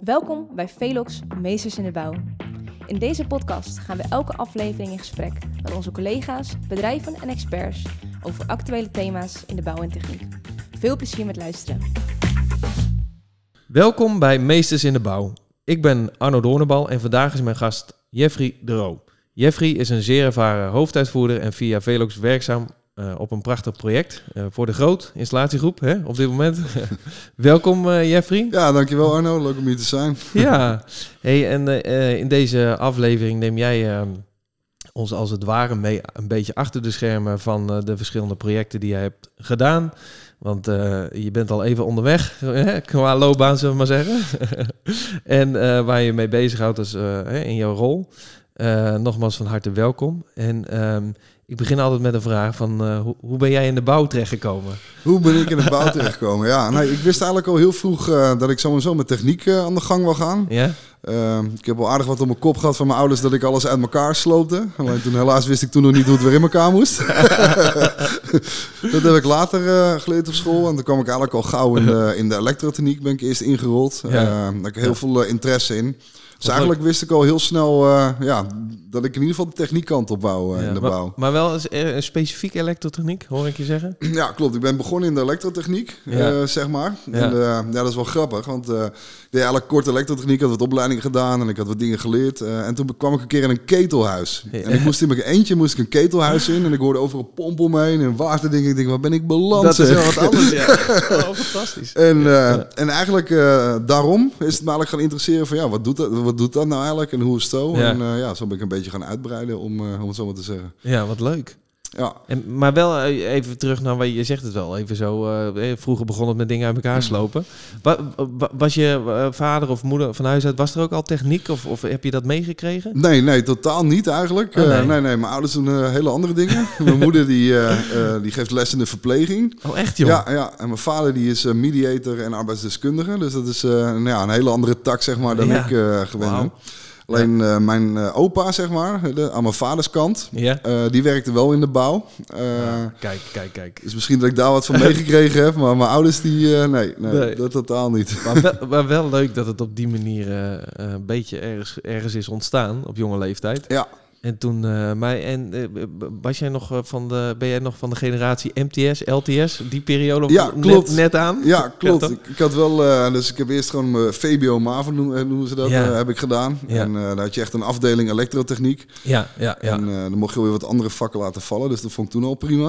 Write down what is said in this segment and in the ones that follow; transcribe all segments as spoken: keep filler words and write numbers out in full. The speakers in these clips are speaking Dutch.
Welkom bij Velox Meesters in de Bouw. In deze podcast gaan we elke aflevering in gesprek met onze collega's, bedrijven en experts over actuele thema's in de bouw en techniek. Veel plezier met luisteren. Welkom bij Meesters in de Bouw. Ik ben Arno Doornenbal en vandaag is mijn gast Jeffrey de Roo. Jeffrey is een zeer ervaren hoofduitvoerder en via Velox werkzaam uh, op een prachtig project uh, voor de Groot installatiegroep hè, op dit moment. Welkom uh, Jeffrey. Ja, dankjewel Arno. Leuk om hier te zijn. Ja, hey, en uh, in deze aflevering neem jij uh, ons als het ware mee een beetje achter de schermen van uh, de verschillende projecten die jij hebt gedaan. Want uh, je bent al even onderweg, hè, qua loopbaan zullen we maar zeggen. en uh, waar je mee bezighoudt is, uh, in jouw rol. Uh, nogmaals van harte welkom. En um, ik begin altijd met een vraag van uh, hoe, hoe ben jij in de bouw terechtgekomen? Hoe ben ik in de bouw terechtgekomen? Ja, nee, ik wist eigenlijk al heel vroeg uh, dat ik sowieso met techniek uh, aan de gang wil gaan. Ja? Uh, ik heb wel aardig wat op mijn kop gehad van mijn ouders dat ik alles uit elkaar sloopte. Alleen toen helaas wist ik toen nog niet hoe het weer in elkaar moest. Dat heb ik later uh, geleerd op school. En toen kwam ik eigenlijk al gauw in de, in de elektrotechniek ben ik eerst ingerold. Ja. Uh, daar heb ik heel ja. veel uh, interesse in. Dus eigenlijk wist ik al heel snel uh, ja, dat ik in ieder geval de techniekkant op wou uh, ja, in de maar, bouw. Maar wel een specifieke elektrotechniek, hoor ik je zeggen? Ja, klopt. Ik ben begonnen in de elektrotechniek, ja. uh, zeg maar. Ja. En uh, ja, dat is wel grappig, want uh, ik deed eigenlijk kort elektrotechniek, had wat opleidingen gedaan en ik had wat dingen geleerd. Uh, en toen kwam ik een keer in een ketelhuis. Ja. En ik moest in mijn eentje moest ik een ketelhuis in en ik hoorde overal pomp omheen en waterdingen. Ik denk, waar ben ik beland? Dat is wel wat anders, ja. Oh, fantastisch. En, uh, ja. en eigenlijk uh, daarom is het me eigenlijk gaan interesseren van ja, wat doet dat? Wat doet dat nou eigenlijk en hoe is het zo? Ja. En uh, ja, zo ben ik een beetje gaan uitbreiden, om, uh, om het zo maar te zeggen. Ja, wat leuk. Ja. En, maar wel even terug naar wat je zegt het wel, even zo, uh, vroeger begon het met dingen uit elkaar slopen. Was, was je uh, vader of moeder van huis uit, was er ook al techniek of, of heb je dat meegekregen? Nee, nee, totaal niet eigenlijk. Oh, nee. Uh, nee, nee, mijn ouders doen uh, hele andere dingen. Mijn moeder die, uh, uh, die geeft les in de verpleging. Oh, echt joh? Ja, ja. En mijn vader die is uh, mediator en arbeidsdeskundige. Dus dat is uh, nou ja, een hele andere tak zeg maar dan ja. ik uh, gewend ben. Wow. Alleen uh, mijn uh, opa, zeg maar, de, aan mijn vaders kant, ja. uh, die werkte wel in de bouw. Uh, ja, kijk, kijk, kijk. Dus misschien dat ik daar wat van meegekregen heb, maar mijn ouders, die, uh, nee, nee, nee, dat totaal niet. Maar wel, maar wel leuk dat het op die manier uh, een beetje ergens, ergens is ontstaan, op jonge leeftijd. Ja. En toen, uh, mij, en uh, was jij nog van de, ben jij nog van de generatie M T S, L T S, die periode ja, klopt. Net, net aan? Ja, klopt. Ja, ik, ik had wel, uh, dus ik heb eerst gewoon mijn V B O MAVO noemen, noemen ze dat, ja. uh, heb ik gedaan. Ja. En uh, daar had je echt een afdeling elektrotechniek. Ja, ja, ja. En uh, dan mocht je weer wat andere vakken laten vallen, dus dat vond ik toen al prima.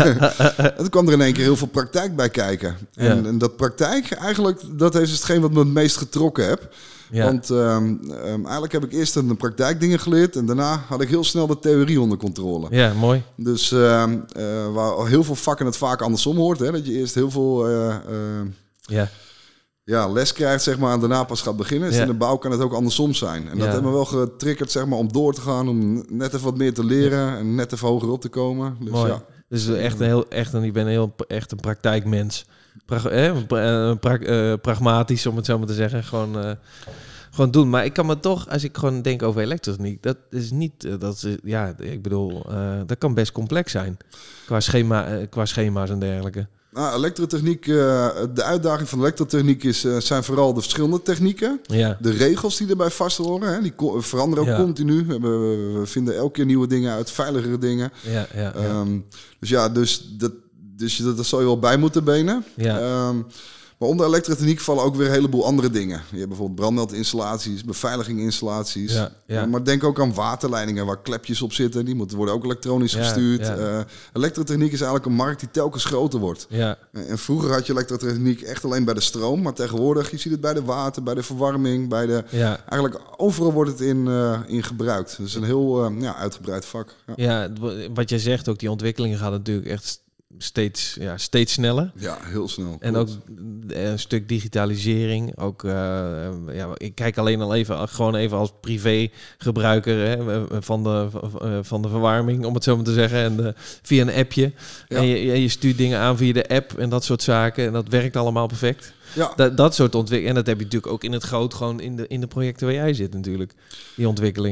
En toen kwam er in één keer heel veel praktijk bij kijken. En, ja. en dat praktijk, eigenlijk, dat is hetgeen wat me het meest getrokken heb. Ja. Want um, um, eigenlijk heb ik eerst een praktijkdingen geleerd en daarna had ik heel snel de theorie onder controle. Ja, mooi. Dus um, uh, waar heel veel vakken het vaak andersom hoort, hè, dat je eerst heel veel uh, uh, ja. Ja, les krijgt zeg maar, en daarna pas gaat beginnen. Dus ja. in de bouw kan het ook andersom zijn. En dat ja. heeft me wel getriggerd zeg maar, om door te gaan, om net even wat meer te leren ja. en net even hoger op te komen. Dus, mooi. Ja. Dus echt een heel, echt een, ik ben een heel echt een praktijkmens. Pra, eh, pra, pra, uh, pragmatisch, om het zo maar te zeggen. Gewoon, uh, gewoon doen. Maar ik kan me toch, als ik gewoon denk over elektrotechniek, dat is niet, uh, dat is, ja, ik bedoel, uh, dat kan best complex zijn. Qua, schema, uh, qua schema's en dergelijke. Nou, elektrotechniek, uh, de uitdaging van elektrotechniek is, uh, zijn vooral de verschillende technieken. Ja. De regels die erbij vast horen, hè, die co- veranderen ook ja. continu. We, we, we vinden elke keer nieuwe dingen uit, veiligere dingen. Ja, ja, ja. Um, dus ja, dus dat, dus dat, dat zou je wel bij moeten benen. Ja. Um, maar onder elektrotechniek vallen ook weer een heleboel andere dingen. Je hebt bijvoorbeeld brandmeldinstallaties, beveiliginginstallaties. Ja, ja. Maar denk ook aan waterleidingen waar klepjes op zitten. Die moeten worden ook elektronisch ja, gestuurd. Ja. Uh, elektrotechniek is eigenlijk een markt die telkens groter wordt. Ja. En vroeger had je elektrotechniek echt alleen bij de stroom. Maar tegenwoordig, je ziet het bij de water, bij de verwarming. Bij de, ja. Eigenlijk overal wordt het in, uh, in gebruikt. Dus een heel uh, ja, uitgebreid vak. Ja. ja, wat jij zegt ook, die ontwikkelingen gaan natuurlijk echt steeds, ja, steeds sneller. Ja, heel snel. En ook een stuk digitalisering. Ook, uh, ja, ik kijk alleen al even, gewoon even als privé-gebruiker hè, van, de, van de verwarming, om het zo maar te zeggen. En de, via een appje. Ja. En je, je stuurt dingen aan via de app en dat soort zaken. En dat werkt allemaal perfect. Ja. Dat, dat soort ontwikkelingen. En dat heb je natuurlijk ook in het groot, gewoon in de, in de projecten waar jij zit natuurlijk. Die ontwikkelingen.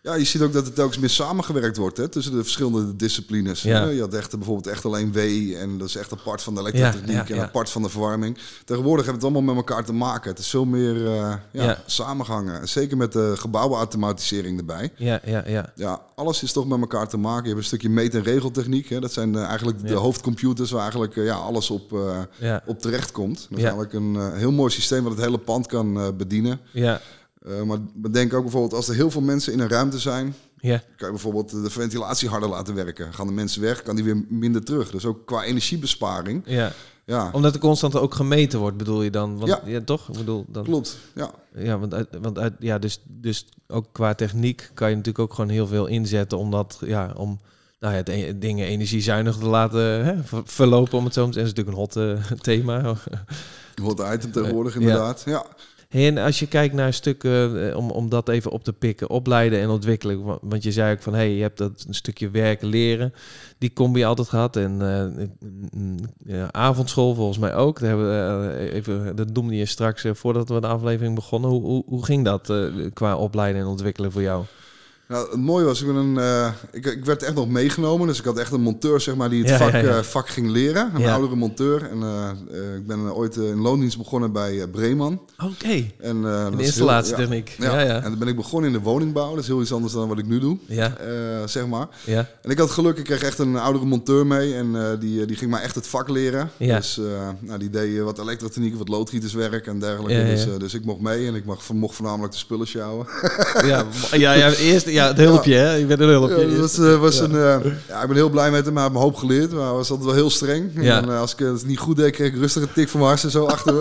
Ja, je ziet ook dat er telkens meer samengewerkt wordt hè, tussen de verschillende disciplines. Ja. Je had echt bijvoorbeeld echt alleen W en dat is echt apart van de elektrotechniek Ja, ja, en ja. apart van de verwarming. Tegenwoordig hebben het allemaal met elkaar te maken. Het is veel meer uh, ja, Ja. samengehangen. En zeker met de gebouwenautomatisering erbij. Ja, ja, ja. Ja, alles is toch met elkaar te maken. Je hebt een stukje meet- en regeltechniek. Hè. Dat zijn uh, eigenlijk Ja. de hoofdcomputers waar eigenlijk uh, ja, alles op, uh, Ja. op terecht komt. Dat is Ja. eigenlijk een uh, heel mooi systeem wat het hele pand kan uh, bedienen. Ja, Uh, maar bedenk ook bijvoorbeeld als er heel veel mensen in een ruimte zijn, ja. kan je bijvoorbeeld de ventilatie harder laten werken. Gaan de mensen weg, kan die weer minder terug. Dus ook qua energiebesparing. ja. Ja, Omdat er constant ook gemeten wordt, bedoel je dan? Want, Ja. ja, toch? Ik bedoel, dan, klopt. Ja. Ja, want, uit, want uit, ja, dus, dus ook qua techniek kan je natuurlijk ook gewoon heel veel inzetten om dat, ja, om nou ja, het e- dingen energiezuinig te laten hè, ver- verlopen, om het zo te zeggen. Dat is natuurlijk een hot uh, thema. Hot item tegenwoordig Uh, inderdaad. Ja. Hey, en als je kijkt naar stukken, uh, om, om dat even op te pikken, opleiden en ontwikkelen. wa- Want je zei ook van, hé, hey, je hebt dat een stukje werken, leren. Die combi altijd gehad. En uh, mm, ja, avondschool volgens mij ook. Daar hebben we, uh, even, dat noemde je straks uh, voordat we de aflevering begonnen. Hoe, hoe, hoe ging dat uh, qua opleiden en ontwikkelen voor jou? Nou, het mooie was, ik, ben een, uh, ik, ik werd echt nog meegenomen. Dus ik had echt een monteur zeg maar, die het Ja, vak, ja, ja. uh, vak ging leren. Een Ja. oudere monteur. En uh, uh, ik ben uh, ooit uh, in loondienst begonnen bij uh, Breeman. Oké, En, uh, dat de is installatietechniek. heel- ja, Ja, ja. ja. En dan ben ik begonnen in de woningbouw. Dat is heel iets anders dan wat ik nu doe. Ja, Uh, zeg maar. ja, En ik had geluk, ik kreeg echt een oudere monteur mee en uh, die, die ging mij echt het vak leren. Ja. Dus uh, nou, die deed uh, wat elektrotechniek, wat loodgieterswerk en dergelijke. Ja, ja. Dus, uh, dus ik mocht mee en ik mag, mocht voornamelijk de spullen sjouwen. ja, ja, ja, eerst ja, het hulpje, hè? Je bent een hulpje. Ja, dat was, uh, was Ja. een, uh, ja, ik ben heel blij met hem, hij heeft me hoop geleerd, maar hij was altijd wel heel streng. Ja. En uh, als ik het niet goed deed, kreeg ik rustig een tik van mijn harsen zo achter me.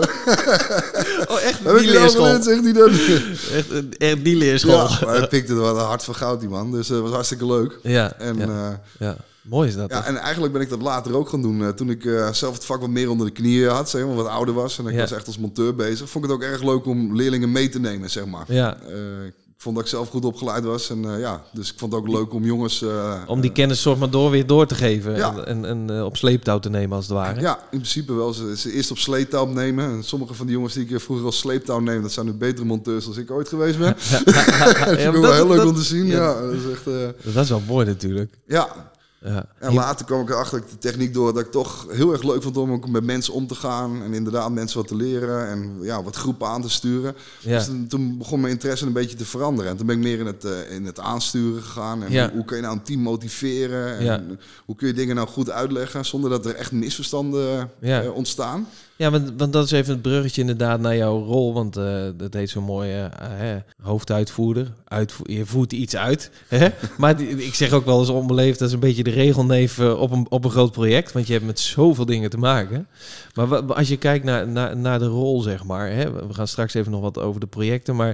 Oh, echt Heb die ik je nou leerschool? geleerd, zegt hij dan. Echt, echt die leerschool. Ja, maar hij pikte er wel een hart van goud, die man. Dus dat uh, was hartstikke leuk. Ja, En, ja, uh, ja. Mooi is dat. Ja, toch? en eigenlijk ben ik dat later ook gaan doen. Uh, toen ik uh, zelf het vak wat meer onder de knieën had, zeg maar, wat ouder was. En ik Ja. was echt als monteur bezig. Vond ik het ook erg leuk om leerlingen mee te nemen, zeg maar. Ja, Uh, ik vond dat ik zelf goed opgeleid was. En uh, ja, dus ik vond het ook leuk om jongens... Uh, om die kennis soort maar door weer door te geven. Ja. En, en, en uh, op sleeptouw te nemen als het ware. Ja, in principe wel. Ze, ze eerst op sleeptouw nemen. En sommige van die jongens die ik vroeger als sleeptouw neem, dat zijn nu betere monteurs dan ik ooit geweest ben. dat vind ik maar wel dat- heel leuk dat- om te zien. ja. Ja, dat is echt... Uh, Dat is wel mooi natuurlijk. ja. Ja. En later kwam ik erachter dat ik de techniek door dat ik toch heel erg leuk vond om ook met mensen om te gaan. En inderdaad mensen wat te leren en ja, wat groepen aan te sturen. Ja. Dus toen, toen begon mijn interesse een beetje te veranderen. En toen ben ik meer in het, uh, in het aansturen gegaan. En Ja. hoe, hoe kun je nou een team motiveren? En Ja. hoe kun je dingen nou goed uitleggen zonder dat er echt misverstanden Ja. uh, ontstaan? Ja, want, want dat is even het bruggetje inderdaad naar jouw rol. Want uh, dat heet zo mooi uh, hè, hoofduitvoerder. Uitvo- je voert iets uit. Hè? Maar die- ik zeg ook wel eens onbeleefd, dat is een beetje de regelneef uh, op, een, op een groot project. Want je hebt met zoveel dingen te maken. Maar wa- als je kijkt naar, naar, naar de rol, zeg maar. Hè? We gaan straks even nog wat over de projecten. Maar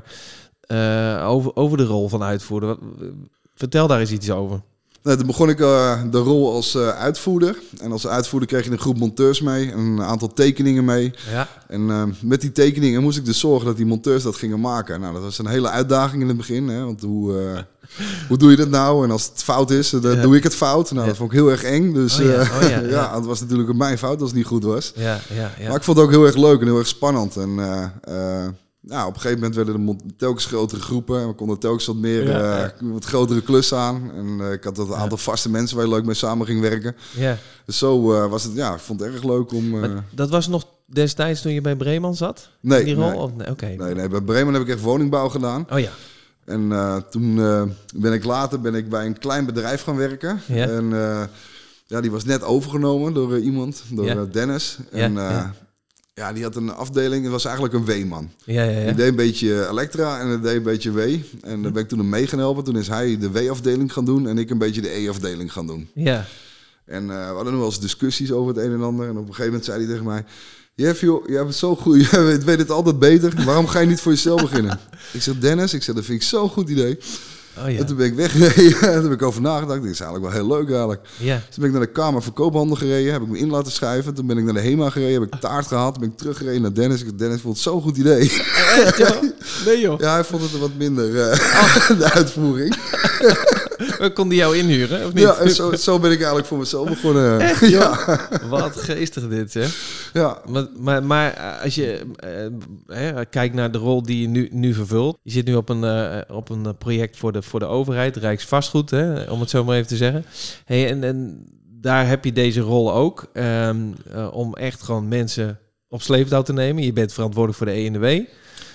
uh, over, over de rol van uitvoerder. Wat, vertel daar eens iets over. Nou, toen begon ik uh, de rol als uh, uitvoerder. En als uitvoerder kreeg je een groep monteurs mee. En een aantal tekeningen mee. Ja. En uh, met die tekeningen moest ik dus zorgen dat die monteurs dat gingen maken. Nou, dat was een hele uitdaging in het begin. Hè? Want hoe, uh, hoe doe je dat nou? En als het fout is, dan Ja. doe ik het fout. Nou, Ja. dat vond ik heel erg eng. Dus Oh ja, uh, oh ja, ja, ja. het was natuurlijk mijn fout als het niet goed was. Ja, ja, ja. Maar ik vond het ook heel erg leuk en heel erg spannend. En uh, uh, nou, op een gegeven moment werden er mon- telkens grotere groepen. En we konden telkens wat meer, Ja, ja. uh, wat grotere klussen aan. En uh, ik had een aantal vaste mensen waar je leuk mee samen ging werken. ja. Dus zo uh, was het, ja, ik vond het erg leuk om... Uh, Maar dat was nog destijds toen je bij Breeman zat? nee, In die rol? nee, Of, nee, oké. nee, nee, bij Bremen heb ik echt woningbouw gedaan. Oh ja. En uh, toen uh, ben ik later ben ik bij een klein bedrijf gaan werken. Ja. En uh, ja, die was net overgenomen door uh, iemand, door Ja. uh, Dennis. Ja, En uh, ja. ja, die had een afdeling, het was eigenlijk een W-man. Ja, ja, ja. Die deed een beetje Elektra en dat deed een beetje W. En daar ben ik toen hem mee gaan helpen. Toen is hij de W-afdeling gaan doen en ik een beetje de E-afdeling gaan doen. Ja. En uh, we hadden nog wel eens discussies over het een en ander. En op een gegeven moment zei hij tegen mij... Jeff, joh, jij bent zo goed, jij weet, weet het altijd beter. Waarom ga je niet voor jezelf beginnen? Ik zeg, Dennis, ik zeg, dat vind ik zo'n goed idee. Oh ja. En toen ben ik weggereden. En toen heb ik over nagedacht. Dit is eigenlijk wel heel leuk eigenlijk. Ja. Toen ben ik naar de Kamer Verkoophandel gereden. Heb ik me in laten schrijven. Toen ben ik naar de HEMA gereden. Heb ik taart gehad. Toen ben ik teruggereden naar Dennis. Ik zeg, Dennis vond het zo'n goed idee. Echt, joh? Nee, joh. Ja, hij vond het wat minder, uh, de uitvoering. We konden jou inhuren, of niet? Ja, en zo, zo ben ik eigenlijk voor mezelf begonnen. Echt, ja. Wat geestig dit, hè? Ja. Maar, maar, maar als je uh, hè, kijkt naar de rol die je nu, nu vervult. Je zit nu op een, uh, op een project voor de, voor de overheid, Rijksvastgoed, hè, om het zo maar even te zeggen. Hey, en, en daar heb je deze rol ook. Um, uh, om echt gewoon mensen op sleeptouw te nemen. Je bent verantwoordelijk voor de E en de W.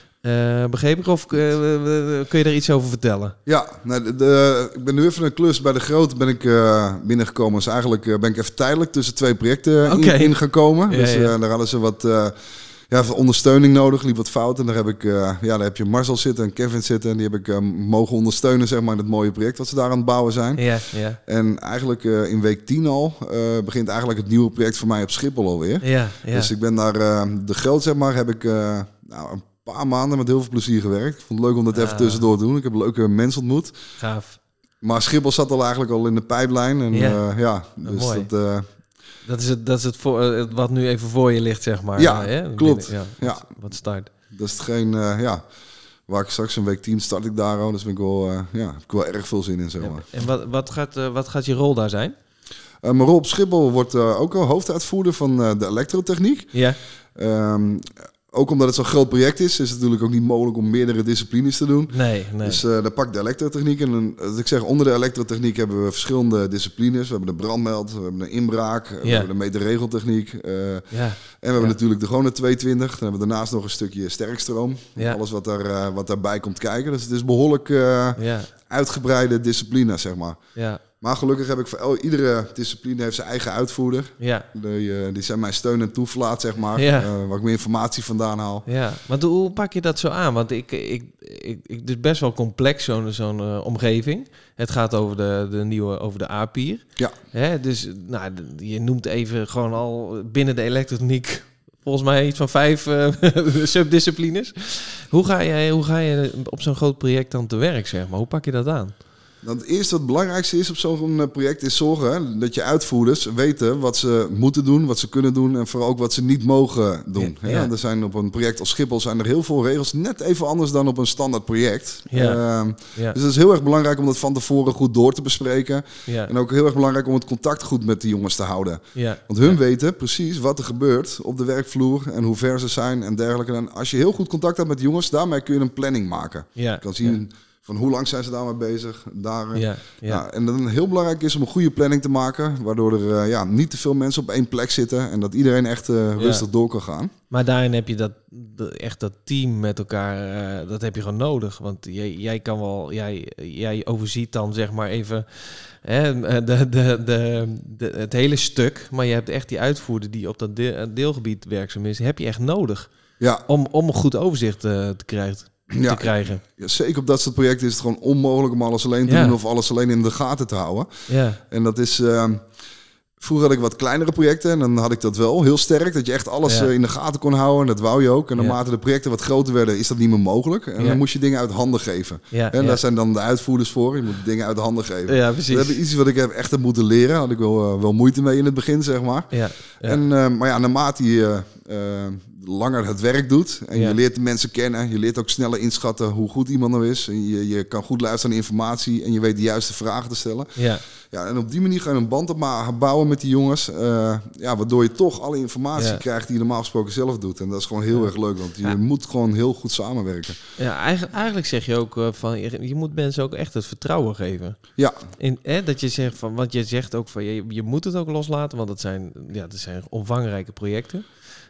Uh, begreep ik? Of uh, kun je daar iets over vertellen? Ja, nou, de, de, ik ben nu even een klus bij de Grote ben ik uh, binnengekomen. Dus eigenlijk uh, ben ik even tijdelijk tussen twee projecten okay. in, ingekomen. Ja, dus uh, ja. daar hadden ze wat uh, ja, ondersteuning nodig, liep wat fout. En daar heb ik, uh, ja, daar heb je Marcel zitten en Kevin zitten. En die heb ik uh, mogen ondersteunen, zeg maar, in het mooie project wat ze daar aan het bouwen zijn. Ja, ja. En eigenlijk uh, in week tien al uh, begint eigenlijk het nieuwe project voor mij op Schiphol alweer. Ja, ja. Dus ik ben daar, uh, de Groot, zeg maar, heb ik uh, nou, een paar maanden met heel veel plezier gewerkt. Ik vond het leuk om dat even ah. tussendoor te doen. Ik heb leuke mensen ontmoet. Gaaf. Maar Schiphol zat al eigenlijk al in de pijplijn. En ja, uh, ja dus mooi. dat... Uh, dat is het, dat is het voor, uh, wat nu even voor je ligt, zeg maar. Ja, uh, hè? klopt. Ja, ja. Wat, wat start. Dat is hetgeen, uh, ja... Waar ik straks een week tien start ik daar al. Dus ben ik wel, uh, ja, heb ik wel erg veel zin in, zeg maar. En wat, wat, gaat, uh, wat gaat je rol daar zijn? Uh, mijn rol op Schiphol wordt uh, ook al hoofduitvoerder van uh, de elektrotechniek. Ja. Um, Ook omdat het zo'n groot project is, is het natuurlijk ook niet mogelijk om meerdere disciplines te doen. Nee, nee. Dus uh, daar pak ik de elektrotechniek. En dan, als ik zeg, onder de elektrotechniek hebben we verschillende disciplines. We hebben de brandmeld, we hebben de inbraak, ja. we hebben de meterregeltechniek. Uh, ja. En we hebben ja. natuurlijk de gewone tweehonderdtwintig. Dan hebben we daarnaast nog een stukje sterkstroom. Ja. Alles wat, daar, uh, wat daarbij komt kijken. Dus het is behoorlijk uh, ja. uitgebreide discipline, zeg maar. Ja. Maar gelukkig heb ik voor el- iedere discipline heeft zijn eigen uitvoerder. Ja. Die, uh, die zijn mijn steun en toeverlaat, zeg maar. Ja. Uh, waar ik meer informatie vandaan haal. Ja, maar hoe pak je dat zo aan? Want ik, ik, ik, ik, het is best wel complex, zo'n, zo'n uh, omgeving. Het gaat over de, de nieuwe, over de A-pier. Ja. Hè, dus nou, je noemt even gewoon al binnen de elektrotechniek... Volgens mij iets van vijf uh, subdisciplines. Hoe ga, jij, hoe ga je op zo'n groot project dan te werk, zeg maar? Hoe pak je dat aan? Nou, het eerste wat het belangrijkste is op zo'n project is zorgen dat je uitvoerders weten wat ze moeten doen, wat ze kunnen doen en vooral ook wat ze niet mogen doen. Ja, ja. Er zijn op een project als Schiphol zijn er heel veel regels, net even anders dan op een standaard project. Ja. Uh, ja. Dus het is heel erg belangrijk om dat van tevoren goed door te bespreken. Ja. En ook heel erg belangrijk om het contact goed met de jongens te houden. Ja. Want hun ja. weten precies wat er gebeurt op de werkvloer en hoe ver ze zijn en dergelijke. En als je heel goed contact hebt met de jongens, daarmee kun je een planning maken. Ja. Je kan zien... Ja. Van hoe lang zijn ze daarmee bezig? Daar, ja, ja. Ja, en dan heel belangrijk is om een goede planning te maken. Waardoor er uh, ja, niet te veel mensen op één plek zitten. En dat iedereen echt uh, rustig ja. door kan gaan. Maar daarin heb je dat, de, echt dat team met elkaar, uh, dat heb je gewoon nodig. Want jij, jij kan wel, jij, jij overziet dan zeg maar even hè, de, de, de, de, het hele stuk. Maar je hebt echt die uitvoerder die op dat deel, deelgebied werkzaam is. Heb je echt nodig ja. om, om een goed overzicht uh, te krijgen. Ja, te krijgen. Ja, zeker op dat soort projecten is het gewoon onmogelijk om alles alleen te ja. doen of alles alleen in de gaten te houden. Ja. En dat is... Uh, vroeger had ik wat kleinere projecten en dan had ik dat wel heel sterk. Dat je echt alles ja. uh, in de gaten kon houden en dat wou je ook. En naarmate ja. de projecten wat groter werden is dat niet meer mogelijk. En ja. dan moest je dingen uit handen geven. Ja. En ja. daar zijn dan de uitvoerders voor. Je moet dingen uit de handen geven. Ja, precies. Dat is iets wat ik heb echt heb moeten leren. Had ik wel, uh, wel moeite mee in het begin, zeg maar. Ja. Ja. En, uh, maar ja, naarmate je... Uh, langer het werk doet en ja. je leert de mensen kennen. Je leert ook sneller inschatten hoe goed iemand nou is. En je, je kan goed luisteren naar informatie en je weet de juiste vragen te stellen. Ja. Ja, en op die manier ga je een band op bouwen met die jongens. Uh, ja, waardoor je toch alle informatie ja. krijgt die je normaal gesproken zelf doet. En dat is gewoon heel ja. erg leuk, want je ja. moet gewoon heel goed samenwerken. Ja, eigenlijk, eigenlijk zeg je ook uh, van je, je moet mensen ook echt het vertrouwen geven. Ja. In, hè, dat je zegt van, want je zegt ook van je, je moet het ook loslaten, want het zijn, ja, het zijn omvangrijke projecten.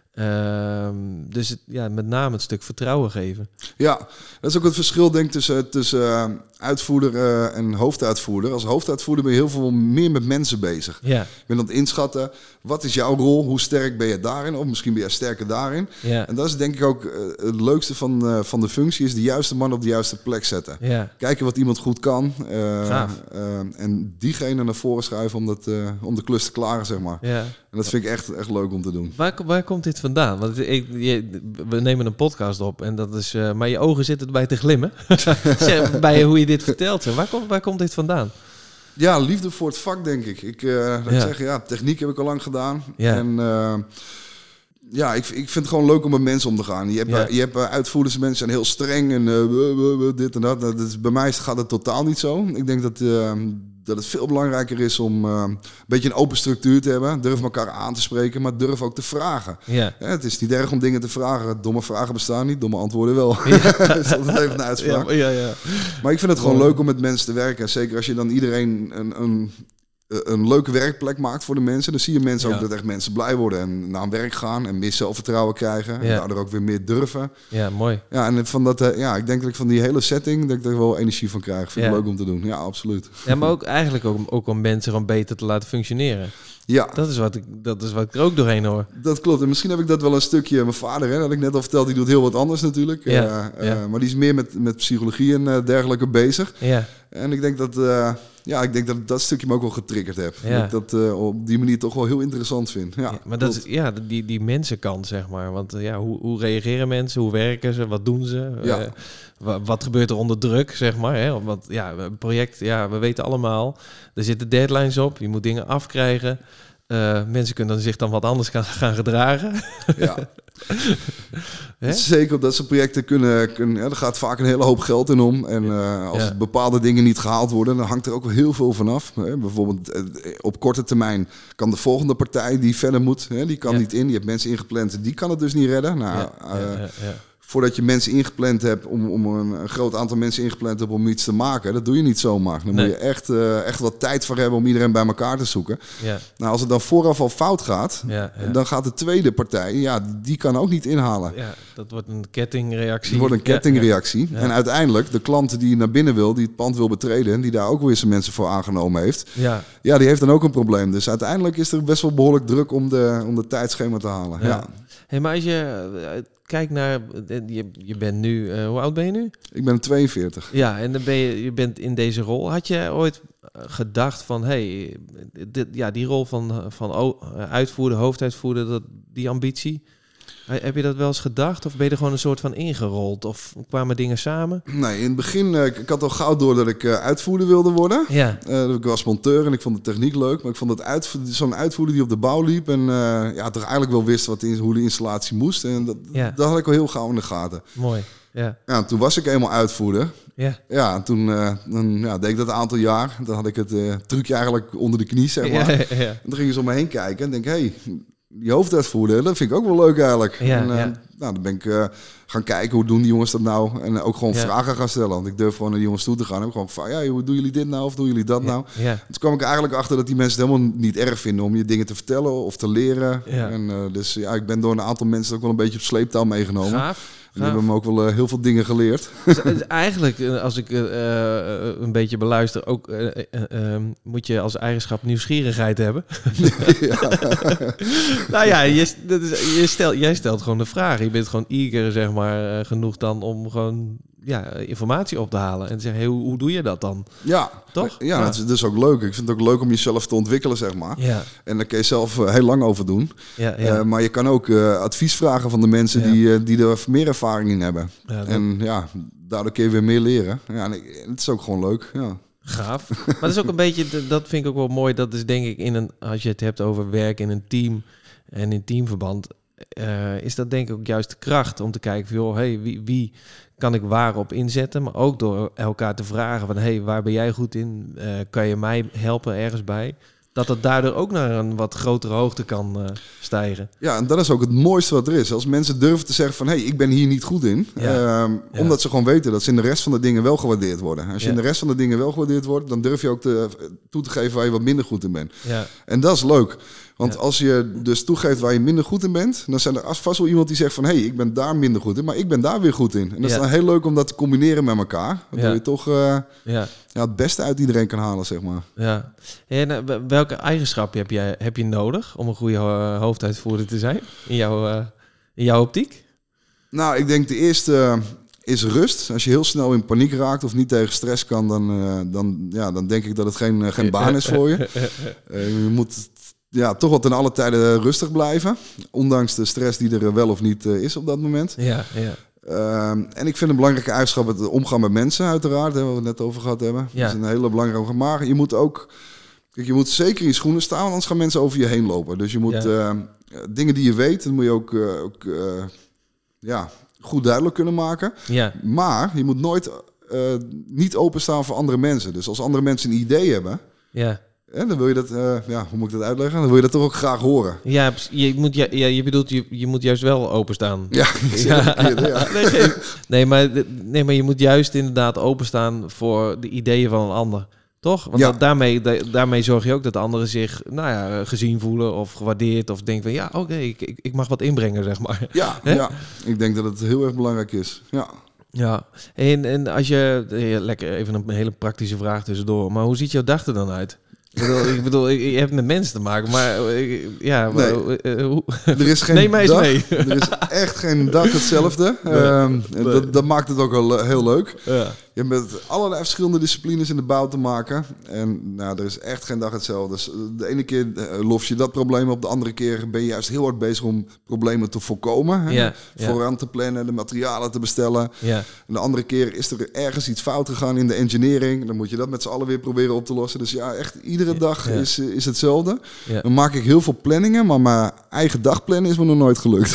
Uh, dus het, ja, met name het stuk vertrouwen geven. Ja, dat is ook het verschil denk ik tussen, tussen uh, uitvoerder uh, en hoofduitvoerder. Als hoofduitvoerder ben je heel veel meer met mensen bezig. Ja. Je bent aan het inschatten, wat is jouw rol? Hoe sterk ben je daarin? Of misschien ben jij sterker daarin. Ja. En dat is denk ik ook uh, het leukste van, uh, van de functie, is de juiste man op de juiste plek zetten. Ja. Kijken wat iemand goed kan. Uh, Gaaf. Uh, en diegene naar voren schuiven om, dat, uh, om de klus te klaren, zeg maar. Ja. En dat vind ik echt, echt leuk om te doen. Waar, waar komt dit vandaan? Want ik, je, we nemen een podcast op en dat is, uh, maar je ogen zitten erbij te glimmen. Bij hoe je dit vertelt. Waar komt, waar komt dit vandaan? Ja, liefde voor het vak, denk ik. Ik, uh, dat ja. zeg, ja, techniek heb ik al lang gedaan. Ja. En uh, Ja, ik, ik vind het gewoon leuk om met mensen om te gaan. Je hebt, Ja. uh, je hebt uh, uitvoerders, mensen zijn heel streng en uh, wuh, wuh, wuh, dit en dat. dat is, bij mij gaat het totaal niet zo. Ik denk dat, uh, dat het veel belangrijker is om uh, een beetje een open structuur te hebben. Durf elkaar aan te spreken, maar durf ook te vragen. Ja. Ja, het is niet erg om dingen te vragen. Domme vragen bestaan niet, domme antwoorden wel. Ja. Dat is altijd even een uitspraak. Ja, ja, ja. Maar ik vind het gewoon Mooi. leuk om met mensen te werken. Zeker als je dan iedereen een... een een leuke werkplek maakt voor de mensen. Dan zie je mensen Ja. ook dat echt mensen blij worden en naar hun werk gaan en meer zelfvertrouwen krijgen. En Ja. daardoor ook weer meer durven. Ja, mooi. Ja, en van dat, uh, ja, ik denk dat ik van die hele setting dat ik er wel energie van krijg. Vind ik Ja. leuk om te doen. Ja, absoluut. Ja, maar ook eigenlijk ook, ook om mensen gewoon beter te laten functioneren. Ja, Dat is wat ik, dat is wat ik er ook doorheen hoor. dat klopt. En misschien heb ik dat wel een stukje. Mijn vader, hè, dat ik net al vertelde, die doet heel wat anders natuurlijk. Ja, Uh, ja. uh, maar die is meer met, met psychologie en uh, dergelijke bezig. Ja, En ik denk dat, uh, ja, ik denk dat ik dat stukje me ook wel getriggerd heb. Ja. Dat ik dat uh, op die manier toch wel heel interessant vind. Ja, ja, maar dat is ja, die, die mensenkant, zeg maar. Want uh, ja, hoe, hoe reageren mensen? Hoe werken ze? Wat doen ze? Ja. Uh, wa- wat gebeurt er onder druk, zeg maar? Hè? Want ja, een project, ja, we weten allemaal, er zitten deadlines op. Je moet dingen afkrijgen. Uh, mensen kunnen zich dan wat anders gaan, gaan gedragen. Ja. Hè? Zeker op dat soort projecten kunnen, kunnen ja, er gaat vaak een hele hoop geld in om. En uh, als Ja. bepaalde dingen niet gehaald worden, dan hangt er ook wel heel veel van af. Hè. Bijvoorbeeld uh, op korte termijn kan de volgende partij die verder moet, hè, die kan Ja. niet in. Die heeft mensen ingepland, die kan het dus niet redden. Nou, Ja, ja, uh, ja, ja. Voordat je mensen ingepland hebt, om, om een, een groot aantal mensen ingepland hebt om iets te maken, dat doe je niet zomaar. Dan Nee. moet je echt, uh, echt wat tijd voor hebben om iedereen bij elkaar te zoeken. Ja, Nou, als het dan vooraf al fout gaat, ja, ja. dan gaat de tweede partij, ja, die, die kan ook niet inhalen. Ja, dat wordt een kettingreactie. Het wordt een Ja, kettingreactie. Ja. En uiteindelijk, de klant die naar binnen wil, die het pand wil betreden, en die daar ook weer zijn mensen voor aangenomen heeft, Ja, ja, die heeft dan ook een probleem. Dus uiteindelijk is er best wel behoorlijk druk om de, om de tijdschema te halen. ja. Ja. Hey, maar als je uh, kijkt naar, uh, je, je bent nu, uh, hoe oud ben je nu? Ik ben tweeënveertig. Ja, en dan ben je, je bent in deze rol. Had je ooit uh, gedacht van, hey, dit, ja, die rol van, van o- uitvoerder, hoofduitvoerder, dat, die ambitie, he- heb je dat wel eens gedacht? Of ben je er gewoon een soort van ingerold? Of kwamen dingen samen? Nee, in het begin, uh, ik, ik had al gauw door dat ik uh, uitvoerder wilde worden. Ja, Uh, ik was monteur en ik vond de techniek leuk, maar ik vond het uitvo- zo'n uitvoerder die op de bouw liep en uh, ja, toch eigenlijk wel wist wat in, hoe de installatie moest. En dat, Ja. dat had ik al heel gauw in de gaten. mooi. Ja, Ja, en toen was ik eenmaal uitvoerder. ja. Ja, en toen uh, dan, ja, deed ik dat een aantal jaar. Dan had ik het uh, trucje eigenlijk onder de knie, zeg maar. Ja, ja, ja. En toen gingen ze om me heen kijken en denk, hé, hey, die hoofduitvoerder, dat vind ik ook wel leuk eigenlijk. Ja, en, uh, ja. Nou, dan ben ik uh, gaan kijken, hoe doen die jongens dat nou? En ook gewoon Ja. vragen gaan stellen. Want ik durf gewoon naar die jongens toe te gaan. En heb gewoon van, ja, hoe doen jullie dit nou? Of doen jullie dat nou? Ja, Toen kwam ik er eigenlijk achter dat die mensen het helemaal niet erg vinden om je dingen te vertellen of te leren. Ja. En, uh, dus ja, ik ben door een aantal mensen ook wel een beetje op sleeptouw meegenomen. gaaf. En die hebben me ook wel uh, heel veel dingen geleerd. Dus, dus eigenlijk, eh, als ik uh, uh, een beetje beluister, ook uh, uh, uh, moet je als eigenschap nieuwsgierigheid hebben. Nou ja, je, dat is, je stel, jij stelt gewoon de vraag. Je bent gewoon eager, zeg maar, uh, genoeg dan om gewoon ja, informatie op te halen. En te zeggen, hey, hoe, hoe doe je dat dan? Ja, Toch? Ja, Ja. dat is, dat is ook leuk. Ik vind het ook leuk om jezelf te ontwikkelen, zeg maar. Ja, En daar kun je zelf uh, heel lang over doen. ja, ja. Uh, maar je kan ook uh, advies vragen van de mensen Ja. die, uh, die er meer ervaring in hebben. Ja, dat- En ja, daardoor kun je weer meer leren. Ja, en ik- het is ook gewoon leuk. Ja. Gaaf. Maar dat is ook een beetje, d- dat vind ik ook wel mooi. Dat is denk ik in een, als je het hebt over werk in een team en in teamverband, uh, is dat denk ik ook juist de kracht om te kijken van, joh, hey, wie, wie kan ik waarop inzetten? Maar ook door elkaar te vragen van, hey, waar ben jij goed in? Uh, kan je mij helpen ergens bij? Dat het daardoor ook naar een wat grotere hoogte kan uh, stijgen. Ja, en dat is ook het mooiste wat er is. Als mensen durven te zeggen van, hé, hey, ik ben hier niet goed in. Ja. Um, Ja. Omdat ze gewoon weten dat ze in de rest van de dingen wel gewaardeerd worden. Als je Ja. in de rest van de dingen wel gewaardeerd wordt, dan durf je ook te, toe te geven waar je wat minder goed in bent. Ja, En dat is leuk. Want Ja. als je dus toegeeft waar je minder goed in bent, dan zijn er vast wel iemand die zegt van, hé, hey, ik ben daar minder goed in, maar ik ben daar weer goed in. En dat is Ja. dan heel leuk om dat te combineren met elkaar. Waardoor Ja. je toch uh, ja, ja, het beste uit iedereen kan halen, zeg maar. ja. En uh, w- welke eigenschappen heb, jij, heb je nodig om een goede uh, hoofduitvoerder te zijn in jouw, uh, in jouw optiek? Nou, ik denk de eerste uh, is rust. Als je heel snel in paniek raakt of niet tegen stress kan, dan, uh, dan, ja, dan denk ik dat het geen, uh, geen baan is voor je. Uh, je moet ja, toch wel ten alle tijde rustig blijven. Ondanks de stress die er wel of niet uh, is op dat moment. Ja, ja. Uh, en ik vind een belangrijke eigenschap het omgaan met mensen, uiteraard. Hè, waar we het net over gehad hebben. Ja. Dat is een hele belangrijke. Maar je moet ook Kijk, je moet zeker in je schoenen staan, want anders gaan mensen over je heen lopen. Dus je moet ja. uh, dingen die je weet, dat moet je ook, uh, ook uh, ja, goed duidelijk kunnen maken. Ja. Maar je moet nooit uh, niet openstaan voor andere mensen. Dus als andere mensen een idee hebben, ja. hè, dan wil je dat, uh, ja, hoe moet ik dat uitleggen? Dan wil je dat toch ook graag horen. Ja, je moet ja, ja, je bedoelt je, je moet juist wel openstaan. Ja, ja. Keer, ja. Nee, geen, nee, maar nee, maar je moet juist inderdaad openstaan voor de ideeën van een ander. Toch? Want ja. dat, daarmee, da, daarmee zorg je ook dat de anderen zich nou ja, gezien voelen of gewaardeerd of denken van ja, oké, okay, ik, ik, ik mag wat inbrengen, zeg maar. Ja, ja, ik denk dat het heel erg belangrijk is. Ja. Ja, en, en als je, ja, lekker even een hele praktische vraag tussendoor, maar hoe ziet jouw dag er dan uit? Ik bedoel, ik bedoel, je hebt met mensen te maken, maar ja, nee, uh, hoe? Er is geen neem mij eens dag, mee. Er is echt geen dag hetzelfde. Nee, um, nee. Dat, dat maakt het ook wel heel leuk. Ja. Je hebt met allerlei verschillende disciplines in de bouw te maken. En nou, er is echt geen dag hetzelfde. Dus de ene keer uh, los je dat probleem op. De andere keer ben je juist heel hard bezig om problemen te voorkomen. Hè? Ja, ja. Vooraan te plannen, de materialen te bestellen. Ja. En de andere keer is er ergens iets fout gegaan in de engineering. Dan moet je dat met z'n allen weer proberen op te lossen. Dus ja, echt iedere dag ja. is, is hetzelfde. Ja. Dan maak ik heel veel planningen. Maar mijn eigen dagplannen is me nog nooit gelukt.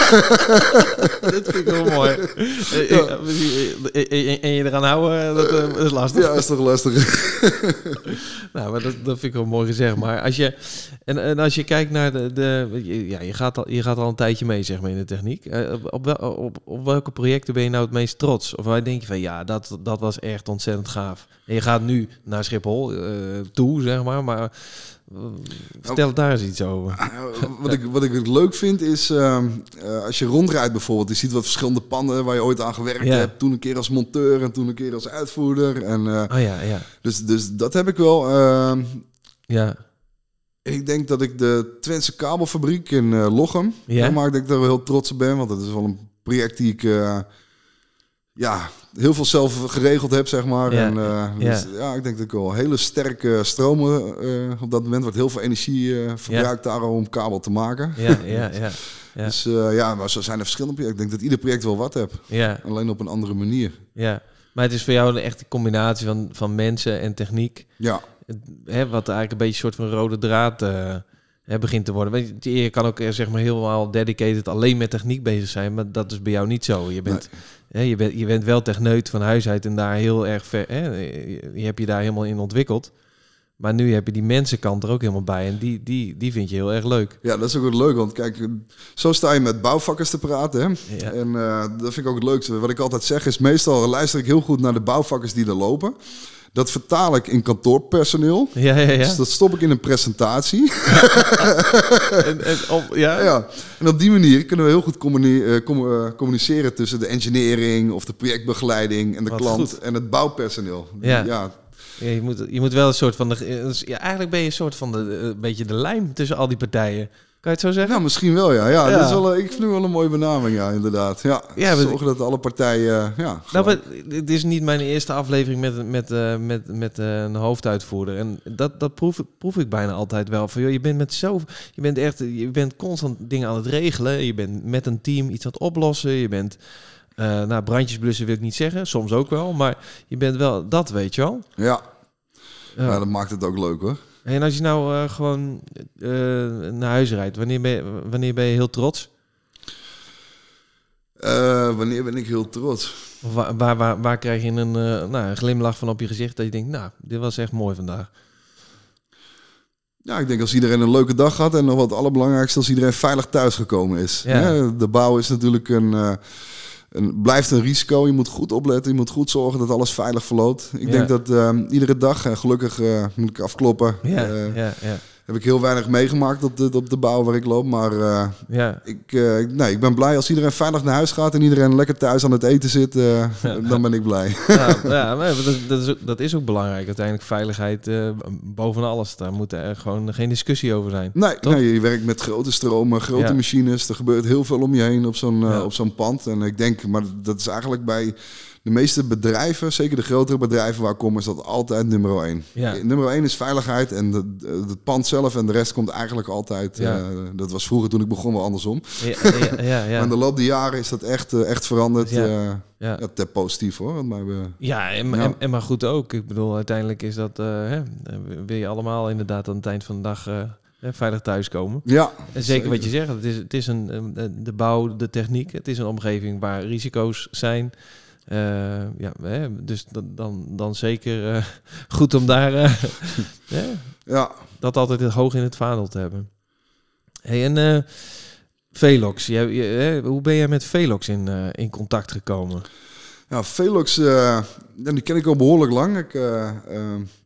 Dit vind ik wel mooi. Ja. En je eraan houden, dat uh, is lastig. Ja, dat is toch lastig. Nou, maar dat, dat vind ik wel mooi gezegd. Maar als je, en, en als je kijkt naar de... de ja, je gaat, al, je gaat al een tijdje mee, zeg maar, in de techniek. Uh, op, wel, op, op welke projecten ben je nou het meest trots? Of waar denk je van, ja, dat, dat was echt ontzettend gaaf. En je gaat nu naar Schiphol uh, toe, zeg maar, maar... Vertel oh. daar eens iets over. Wat ik, wat ik leuk vind is, uh, uh, als je rondrijdt bijvoorbeeld, je ziet wat verschillende panden waar je ooit aan gewerkt ja. hebt. Toen een keer als monteur en toen een keer als uitvoerder. En, uh, oh ja, ja. Dus, dus dat heb ik wel. Uh, ja. Ik denk dat ik de Twentse kabelfabriek in uh, Lochem, ja. maar ik denk dat ik er wel heel trots op ben, want dat is wel een project die ik... Uh, ja, heel veel zelf geregeld heb, zeg maar. Ja, en, uh, dus, ja. ja, ik denk dat ik wel hele sterke stromen uh, op dat moment wordt heel veel energie uh, verbruikt ja. daar om kabel te maken. Ja, ja, ja. ja. Dus uh, ja, maar zo zijn er verschillende projecten. Ik denk dat ieder project wel wat heb. Ja. Alleen op een andere manier. Ja, maar het is voor jou een echte combinatie van, van mensen en techniek. Ja. Het, hè, wat eigenlijk een beetje een soort van rode draad uh, hè, begint te worden. Weet je, je kan ook zeg maar helemaal dedicated alleen met techniek bezig zijn, maar dat is bij jou niet zo. Je bent... Nee. Hè, je, bent, je bent wel techneut van huis uit en daar heel erg ver... Hè, je, je hebt je daar helemaal in ontwikkeld. Maar nu heb je die mensenkant er ook helemaal bij. En die, die, die vind je heel erg leuk. Ja, dat is ook wel leuk. Want kijk, zo sta je met bouwvakkers te praten. Hè? Ja. En uh, dat vind ik ook het leukste. Wat ik altijd zeg is, meestal luister ik heel goed naar de bouwvakkers die er lopen. Dat vertaal ik in kantoorpersoneel. Ja, ja, ja. Dus dat stop ik in een presentatie. en, en, op, ja? Ja. En op die manier kunnen we heel goed communi- uh, com- uh, communiceren tussen de engineering of de projectbegeleiding en de Wat klant goed. En het bouwpersoneel. Ja. ja. Ja, je, moet, je moet wel een soort van... De, ja, eigenlijk ben je een soort van de, een beetje de lijm tussen al die partijen. Kan je het zo zeggen? Nou, misschien wel, ja. ja, ja. Dat is wel, ik vind het wel een mooie benaming, ja, inderdaad. Ja, ja zorgen dat alle partijen... Ja, nou, maar het is niet mijn eerste aflevering met, met, uh, met, met uh, een hoofduitvoerder. En dat, dat proef, proef ik bijna altijd wel. Van, joh, je bent met zo... Je bent echt... Je bent constant dingen aan het regelen. Je bent met een team iets aan het oplossen. Je bent... Uh, nou, brandjes blussen wil ik niet zeggen. Soms ook wel. Maar je bent wel... Dat weet je wel. Ja. Ja, ja dat maakt het ook leuk, hoor. En als je nou uh, gewoon uh, naar huis rijdt, wanneer ben je, wanneer ben je heel trots? Uh, wanneer ben ik heel trots? Of waar, waar, waar, waar krijg je een, uh, nou, een glimlach van op je gezicht dat je denkt, nou, dit was echt mooi vandaag? Ja, ik denk als iedereen een leuke dag had en nog wat het allerbelangrijkste, als iedereen veilig thuisgekomen is. Ja. Ja, de bouw is natuurlijk een... Uh, En blijft een risico. Je moet goed opletten. Je moet goed zorgen dat alles veilig verloopt. Ik ja. denk dat uh, iedere dag, en gelukkig uh, moet ik afkloppen, ja, uh, ja, ja. heb ik heel weinig meegemaakt op de, op de bouw waar ik loop. Maar uh, ja. ik, uh, nee, ik ben blij als iedereen veilig naar huis gaat en iedereen lekker thuis aan het eten zit. Uh, ja. Dan ben ik blij. Ja, ja maar dat, dat, is, dat is ook belangrijk. Uiteindelijk veiligheid uh, boven alles. Daar moet er gewoon geen discussie over zijn. Nee, nee, je werkt met grote stromen, grote ja. machines. Er gebeurt heel veel om je heen op zo'n, uh, ja. op zo'n pand. En ik denk, maar dat is eigenlijk bij de meeste bedrijven, zeker de grotere bedrijven waar ik kom, is dat altijd nummer één. Ja. Nummer één is veiligheid en het pand zelf en de rest komt eigenlijk altijd... Ja. Uh, dat was vroeger toen ik begon wel andersom. Ja, ja, ja, ja. Maar in de loop der jaren is dat echt, uh, echt veranderd. Ja. Uh, Ja. ja, ten positief hoor. Want maar we, Ja, en, Ja. En, en maar goed ook. Ik bedoel, uiteindelijk is dat... Uh, hè, wil je allemaal inderdaad aan het eind van de dag uh, veilig thuiskomen. ja, En zeker wat je zegt, het is, het is een, een, de bouw, de techniek. Het is een omgeving waar risico's zijn. Uh, ja, hè, dus dan, dan, dan zeker uh, goed om daar uh, ja, ja. dat altijd hoog in het vaandel te hebben. Hey, en uh, Velox, jij, je, hè, hoe ben jij met Velox in, uh, in contact gekomen? Ja, Velox, uh, die ken ik al behoorlijk lang. Ik, uh, uh,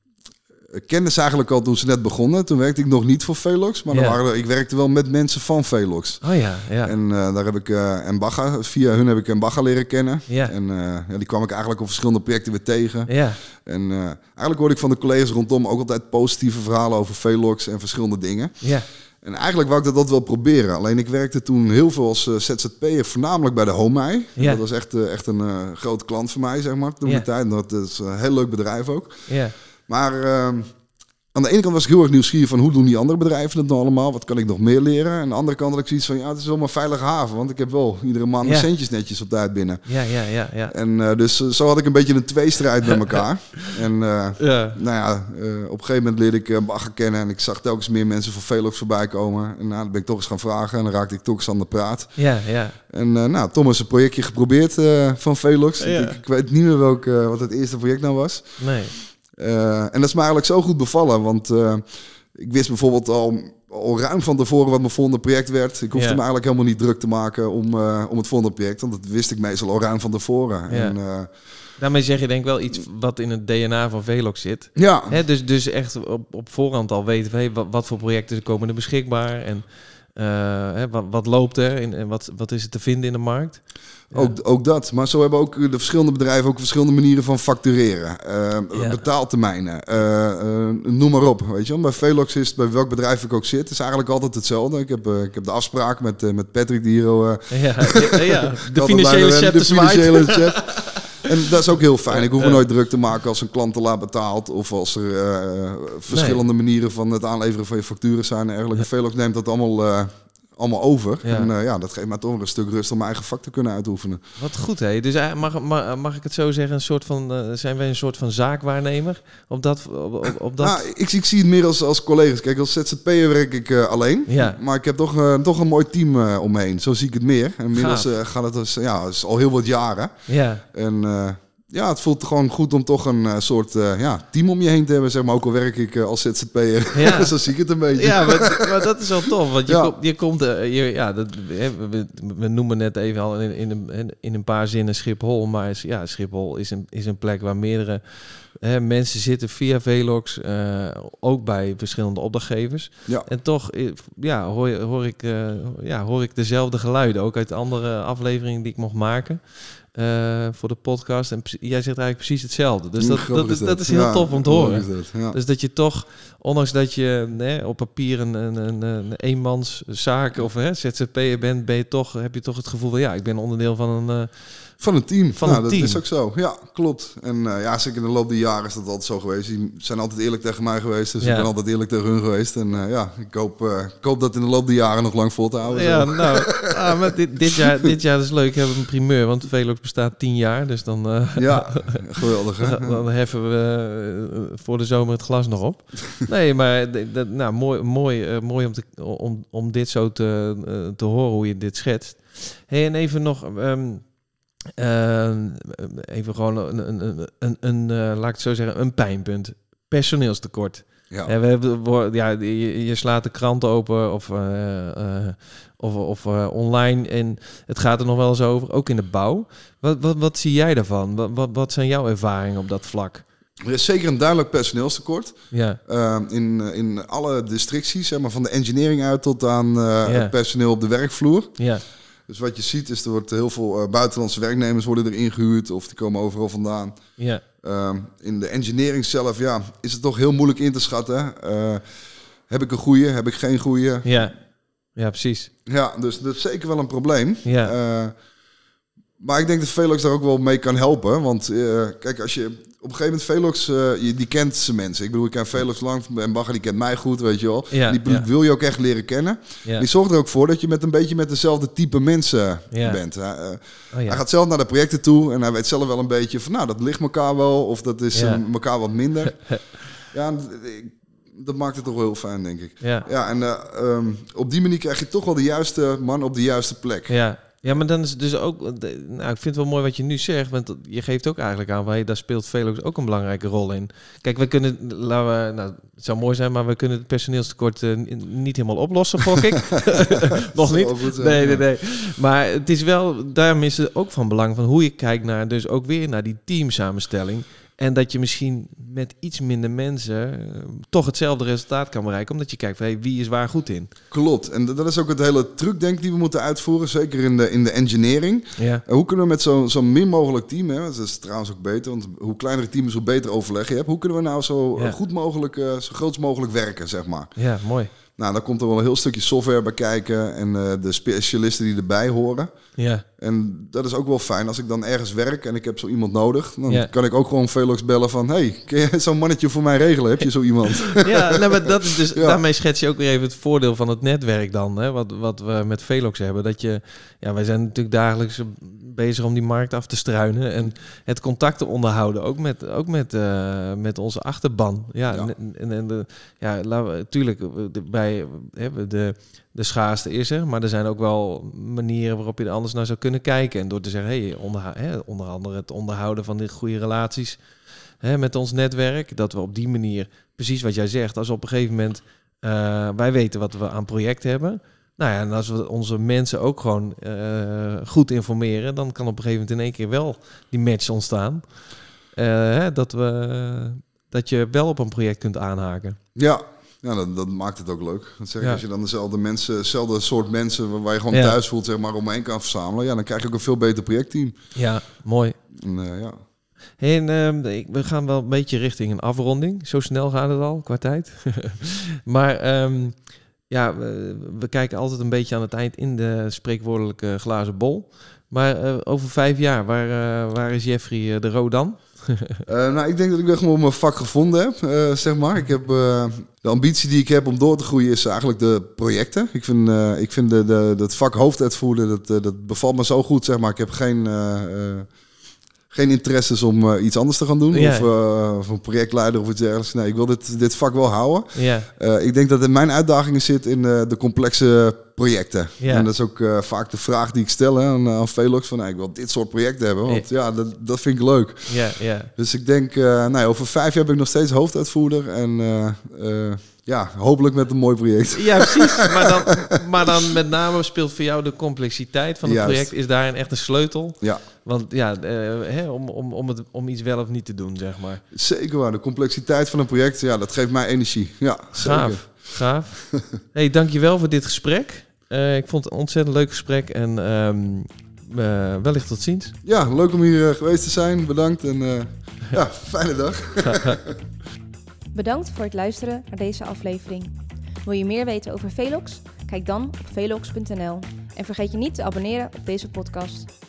ik kende ze eigenlijk al toen ze net begonnen. Toen werkte ik nog niet voor Velox, maar Ja. dan waren er, ik werkte wel met mensen van Velox. Oh ja, ja. En uh, daar heb ik uh, Embaga, via hun heb ik Embaga leren kennen. Ja. En uh, ja, die kwam ik eigenlijk op verschillende projecten weer tegen. Ja, En uh, eigenlijk hoorde ik van de collega's rondom ook altijd positieve verhalen over Velox en verschillende dingen. ja, En eigenlijk wou ik dat, dat wel proberen. Alleen ik werkte toen heel veel als uh, Z Z P'er, voornamelijk bij de Homei. Ja. Dat was echt, uh, echt een uh, grote klant voor mij, zeg maar, toen Ja. de tijd. Dat is een heel leuk bedrijf ook. ja. Maar uh, aan de ene kant was ik heel erg nieuwsgierig van hoe doen die andere bedrijven het nou allemaal? Wat kan ik nog meer leren? En aan de andere kant had ik zoiets van, ja, het is wel mijn veilige haven. Want ik heb wel iedere maand mijn Ja. centjes netjes op tijd binnen. Ja, ja, ja, ja. En uh, dus uh, zo had ik een beetje een tweestrijd met elkaar. En uh, Ja, nou ja, uh, op een gegeven moment leerde ik uh, Bagger kennen. En ik zag telkens meer mensen van Velox voorbij komen. En nou, dan ben ik toch eens gaan vragen. En dan raakte ik toch eens aan de praat. ja, ja. En uh, nou, Thomas een projectje geprobeerd uh, van Velox. Ja. Ik, ik weet niet meer welk, uh, wat het eerste project nou was. Nee. Uh, en dat is me eigenlijk zo goed bevallen. Want uh, ik wist bijvoorbeeld al, al ruim van tevoren wat mijn volgende project werd. Ik hoefde Ja. me eigenlijk helemaal niet druk te maken om, uh, om het volgende project. Want dat wist ik meestal al ruim van tevoren. Ja. En, uh, Daarmee zeg je denk ik wel iets wat in het D N A van Velox zit. ja, Hè, dus, dus echt op, op voorhand al weten we hey, wat, wat voor projecten komen er beschikbaar en uh, hè, wat, wat loopt er en, en wat, wat is er te vinden in de markt. Ja. Ook, ook dat. Maar zo hebben ook de verschillende bedrijven ook verschillende manieren van factureren. Uh, Ja. Betaaltermijnen. Uh, uh, noem maar op. Weet je wel. Bij Velox is het, bij welk bedrijf ik ook zit, is eigenlijk altijd hetzelfde. Ik heb, uh, ik heb de afspraak met, uh, met Patrick die hier... Uh, Ja, ja, ja. De altijd financiële bijna- chat de te zwaait. financiële chat. En dat is ook heel fijn. Ik hoef me Ja. nooit druk te maken als een klant te laat betaalt. Of als er uh, verschillende manieren van het aanleveren van je facturen zijn en dergelijke. Ja. Velox neemt dat allemaal... Uh, allemaal over. Ja. En uh, ja, dat geeft mij toch een stuk rust om mijn eigen vak te kunnen uitoefenen. Wat goed, hè? Dus uh, mag, mag, mag ik het zo zeggen, een soort van, uh, zijn wij een soort van zaakwaarnemer op dat? Op, op, op dat? Nou, ik, ik zie het meer als, als collega's. Kijk, als Z Z P'er werk ik uh, alleen. Ja. Maar ik heb toch, uh, toch een mooi team uh, omheen. Zo zie ik het meer. En inmiddels uh, gaat het dus, ja, is al heel wat jaren. Ja, En uh, ja, het voelt gewoon goed om toch een uh, soort uh, ja, team om je heen te hebben. Zeg maar, ook al werk ik uh, als Z Z P'er. Ja. Zo zie ik het een beetje. ja maar, maar dat is wel tof, want je, Ja. komt, je komt, uh, je, ja, dat, we, we noemen net even al in, in, een, in een paar zinnen Schiphol, maar is, ja, Schiphol is een, is een plek waar meerdere hè, mensen zitten via Velox, uh, ook bij verschillende opdrachtgevers. Ja. En toch ja, hoor, hoor, ik, uh, ja, hoor ik dezelfde geluiden, ook uit andere afleveringen die ik mocht maken. Uh, voor de podcast. En jij zegt eigenlijk precies hetzelfde. Dus dat, dat, is, dat is heel ja, tof om te grappig horen. is dat, ja. Dus dat je toch, ondanks dat je nee, op papier een, een, een, een eenmanszaak of hè, Z Z P'er bent, ben je toch, heb je toch het gevoel van ja, ik ben onderdeel van een... Uh, Van een team. Van nou, een dat team. is ook zo. Ja, klopt. En uh, ja, zeker in de loop der jaren is dat altijd zo geweest. Die zijn altijd eerlijk tegen mij geweest. Dus Ja. ik ben altijd eerlijk tegen hun geweest. En uh, ja, ik hoop, uh, ik hoop dat in de loop der jaren nog lang vol te houden. ja, zo. nou, ah, maar dit, dit, jaar, dit jaar is leuk. Hebben we een primeur, want Velox bestaat tien jaar. Dus dan, uh, Ja, geweldig hè. dan, dan heffen we uh, voor de zomer het glas nog op. Nee, maar d- d- nou, mooi, mooi, uh, mooi om, te, om, om dit zo te, uh, te horen, hoe je dit schetst. Hey, en even nog... Um, Uh, even gewoon een, een, een, een, een uh, laat ik het zo zeggen, een pijnpunt. Personeelstekort. Ja. Ja, we hebben, wo- ja, je, je slaat de krant open of, uh, uh, of, of uh, online en het gaat er nog wel eens over, ook in de bouw. Wat, wat, wat zie jij daarvan? Wat, wat, wat zijn jouw ervaringen op dat vlak? Er is zeker een duidelijk personeelstekort. Ja, Uh, in, in alle districties, zeg maar, van de engineering uit tot aan uh, Ja. het personeel op de werkvloer. ja, Dus wat je ziet is, er wordt heel veel uh, buitenlandse werknemers worden er ingehuurd of die komen overal vandaan. ja, Uh, in de engineering zelf, ja, is het toch heel moeilijk in te schatten. Uh, heb ik een goeie, heb ik geen goeie? ja, ja, precies. Ja, dus dat is zeker wel een probleem. Ja. Uh, Maar ik denk dat Velox daar ook wel mee kan helpen. Want uh, kijk, als je op een gegeven moment Velox, uh, je, die kent ze mensen. Ik bedoel, ik ken Velox lang en Bagger, die kent mij goed, weet je wel. Ja, die ja. wil je ook echt leren kennen. Ja. Die zorgt er ook voor dat je met een beetje met dezelfde type mensen ja. bent. Uh, uh, oh, ja. Hij gaat zelf naar de projecten toe en hij weet zelf wel een beetje van, nou, dat ligt elkaar wel of dat is ja. uh, elkaar wat minder. ja, dat maakt het toch wel heel fijn, denk ik. Ja, ja en uh, um, op die manier krijg je toch wel de juiste man op de juiste plek. Ja. Ja, maar dan is het dus ook... Nou, ik vind het wel mooi wat je nu zegt, want je geeft ook eigenlijk aan, hey, daar speelt Velox ook een belangrijke rol in. Kijk, we kunnen... Laten we, nou, het zou mooi zijn, maar we kunnen het personeelstekort uh, niet helemaal oplossen, gok ik. Nog niet. Goed, nee, nee, nee. Maar het is wel... Daarom is het ook van belang van hoe je kijkt naar... Dus ook weer naar die teamsamenstelling. En dat je misschien met iets minder mensen uh, toch hetzelfde resultaat kan bereiken. Omdat je kijkt van hey, wie is waar goed in. Klopt. En dat is ook het hele truc denk ik die we moeten uitvoeren. Zeker in de, in de engineering. Ja. Uh, hoe kunnen we met zo'n zo min mogelijk team... Hè, dat is trouwens ook beter. Want hoe kleiner het team is, hoe beter overleg je hebt. Hoe kunnen we nou zo ja. goed mogelijk, uh, zo groot mogelijk werken, zeg maar. Ja, mooi. Nou, daar komt er wel een heel stukje software bij kijken. En uh, de specialisten die erbij horen. Ja. En dat is ook wel fijn als ik dan ergens werk en ik heb zo iemand nodig. Dan ja. kan ik ook gewoon Velox bellen van... hey, kun je zo'n mannetje voor mij regelen? Heb je zo iemand? Ja, nou, maar dat is dus, ja. daarmee schets je ook weer even het voordeel van het netwerk dan. Hè, wat, wat we met Velox hebben. Dat je, ja, wij zijn natuurlijk dagelijks bezig om die markt af te struinen. En het contact te onderhouden. Ook met, ook met, uh, met onze achterban. Ja, ja. En, en de, ja, laten we, tuurlijk, bij hè, de... De schaarste is er, maar er zijn ook wel manieren waarop je er anders naar zou kunnen kijken. En door te zeggen, hey, onderha- hè, onder andere het onderhouden van die goede relaties hè, met ons netwerk. Dat we op die manier, precies wat jij zegt, als op een gegeven moment uh, wij weten wat we aan project hebben. Nou ja, en als we onze mensen ook gewoon uh, goed informeren, dan kan op een gegeven moment in één keer wel die match ontstaan. Uh, hè, dat, we, dat je wel op een project kunt aanhaken. Ja. Ja, dat, dat maakt het ook leuk. Dat zeg ik, ja. Als je dan dezelfde mensen, dezelfde soort mensen waar je gewoon ja. thuis voelt, zeg maar, omheen kan verzamelen, ja, dan krijg je ook een veel beter projectteam. Ja, mooi. En, uh, ja. Hey, en, uh, we gaan wel een beetje richting een afronding. Zo snel gaat het al qua tijd. maar um, ja, we, we kijken altijd een beetje aan het eind in de spreekwoordelijke glazen bol. Maar uh, over vijf jaar, waar, uh, waar is Jeffrey uh, de Roo dan? uh, nou, ik denk dat ik weer gewoon mijn vak gevonden heb, uh, zeg maar. Ik heb uh, de ambitie die ik heb om door te groeien is eigenlijk de projecten. Ik vind, uh, ik vind de, de, dat vak hoofduitvoerder, dat, uh, dat bevalt me zo goed, zeg maar. Ik heb geen, uh, uh, geen interesses om uh, iets anders te gaan doen. Ja. Of, uh, of een projectleider of iets dergelijks. Nee, ik wil dit, dit vak wel houden. Ja. Uh, ik denk dat in mijn uitdagingen zit in uh, de complexe projecten. Ja. En dat is ook uh, vaak de vraag die ik stel hè, aan, aan Velox. Van, nou, ik wil dit soort projecten hebben. Want ja, ja dat, dat vind ik leuk. Ja, ja. Dus ik denk, uh, nou ja, over vijf jaar ben ik nog steeds hoofduitvoerder. En uh, uh, ja, hopelijk met een mooi project. Ja, precies. Maar dan, maar dan met name speelt voor jou de complexiteit van het Juist. project. Is daarin echt een sleutel? Ja. Want ja, uh, hè, om, om, om, het, om iets wel of niet te doen, zeg maar. Zeker waar. De complexiteit van een project, ja, dat geeft mij energie. Ja, zeker. Gaaf. Gaaf. Hey, dankjewel voor dit gesprek. Uh, ik vond het een ontzettend leuk gesprek en um, uh, wellicht tot ziens. Ja, leuk om hier uh, geweest te zijn. Bedankt en uh, ja, fijne dag. Bedankt voor het luisteren naar deze aflevering. Wil je meer weten over Velox? Kijk dan op velox punt n l en vergeet je niet te abonneren op deze podcast.